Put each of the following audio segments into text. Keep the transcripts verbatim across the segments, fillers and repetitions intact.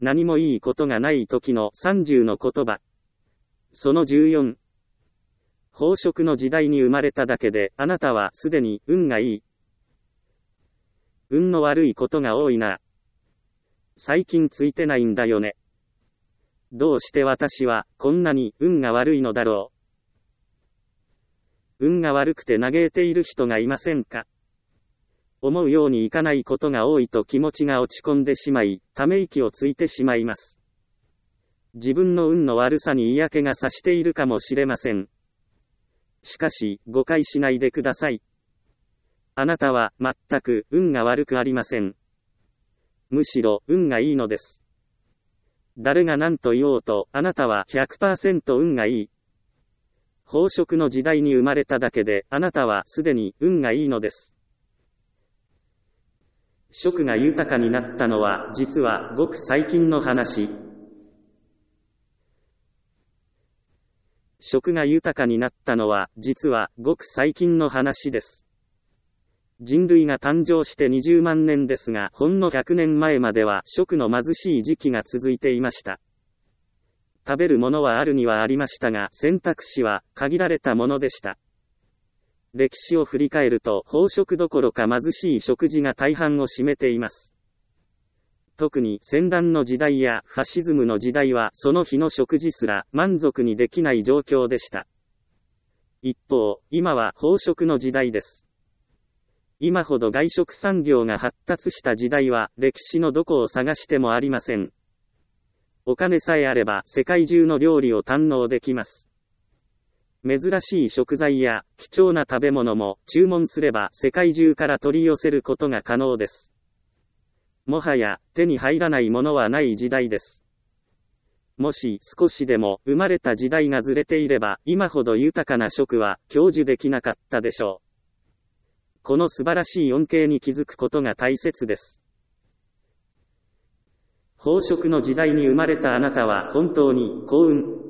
何もいいことがない時のさんじゅうの言葉。そのじゅうよん。飽食の時代に生まれただけで、あなたはすでに運がいい。運の悪いことが多いな。最近ついてないんだよね。どうして私はこんなに運が悪いのだろう。運が悪くて嘆いている人がいませんか？思うようにいかないことが多いと気持ちが落ち込んでしまい、ため息をついてしまいます。自分の運の悪さに嫌気がさしているかもしれません。しかし、誤解しないでください。あなたは全く運が悪くありません。むしろ運がいいのです。誰が何と言おうと、あなたは ひゃくパーセント 運がいい。飽食の時代に生まれただけで、あなたはすでに運がいいのです。食が豊かになったのは、実はごく最近の話。食が豊かになったのは、実はごく最近の話です。人類が誕生してにじゅうまんねんですが、ほんのひゃくねんまえまでは食の貧しい時期が続いていました。食べるものはあるにはありましたが、選択肢は限られたものでした。歴史を振り返ると、飽食どころか貧しい食事が大半を占めています。特に戦乱の時代やファシズムの時代は、その日の食事すら満足にできない状況でした。一方、今は飽食の時代です。今ほど外食産業が発達した時代は、歴史のどこを探してもありません。お金さえあれば、世界中の料理を堪能できます。珍しい食材や貴重な食べ物も注文すれば世界中から取り寄せることが可能です。もはや手に入らないものはない時代です。もし少しでも生まれた時代がずれていれば、今ほど豊かな食は享受できなかったでしょう。この素晴らしい恩恵に気づくことが大切です。飽食の時代に生まれたあなたは本当に幸運。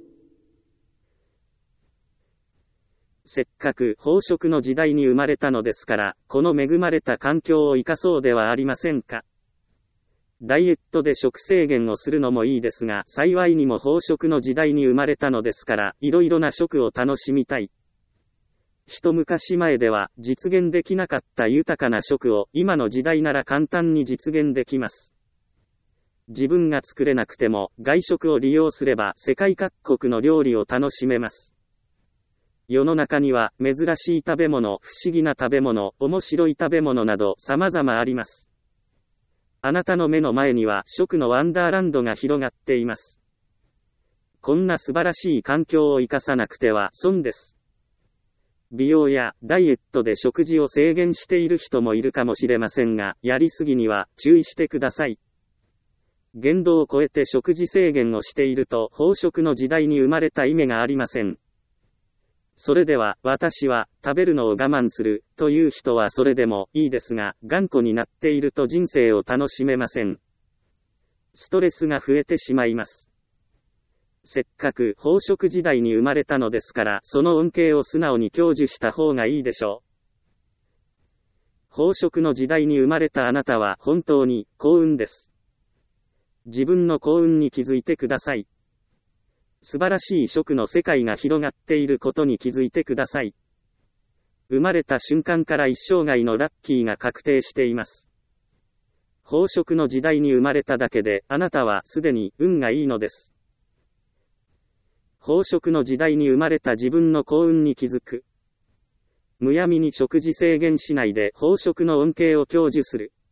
せっかく飽食の時代に生まれたのですから、この恵まれた環境を生かそうではありませんか。ダイエットで食制限をするのもいいですが、幸いにも飽食の時代に生まれたのですから、いろいろな食を楽しみたい。一昔前では実現できなかった豊かな食を今の時代なら簡単に実現できます。自分が作れなくても外食を利用すれば世界各国の料理を楽しめます。世の中には珍しい食べ物、不思議な食べ物、面白い食べ物など様々あります。あなたの目の前には食のワンダーランドが広がっています。こんな素晴らしい環境を生かさなくては損です。美容やダイエットで食事を制限している人もいるかもしれませんが、やりすぎには注意してください。限度を超えて食事制限をしていると飽食の時代に生まれた意味がありません。それでは、私は食べるのを我慢するという人はそれでもいいですが、頑固になっていると人生を楽しめません。ストレスが増えてしまいます。せっかく飽食時代に生まれたのですから、その恩恵を素直に享受した方がいいでしょう。飽食の時代に生まれたあなたは本当に幸運です。自分の幸運に気づいてください。素晴らしい食の世界が広がっていることに気づいてください。生まれた瞬間から一生涯のラッキーが確定しています。飽食の時代に生まれただけで、あなたはすでに運がいいのです。飽食の時代に生まれた自分の幸運に気づく。むやみに食事制限しないで飽食の恩恵を享受する。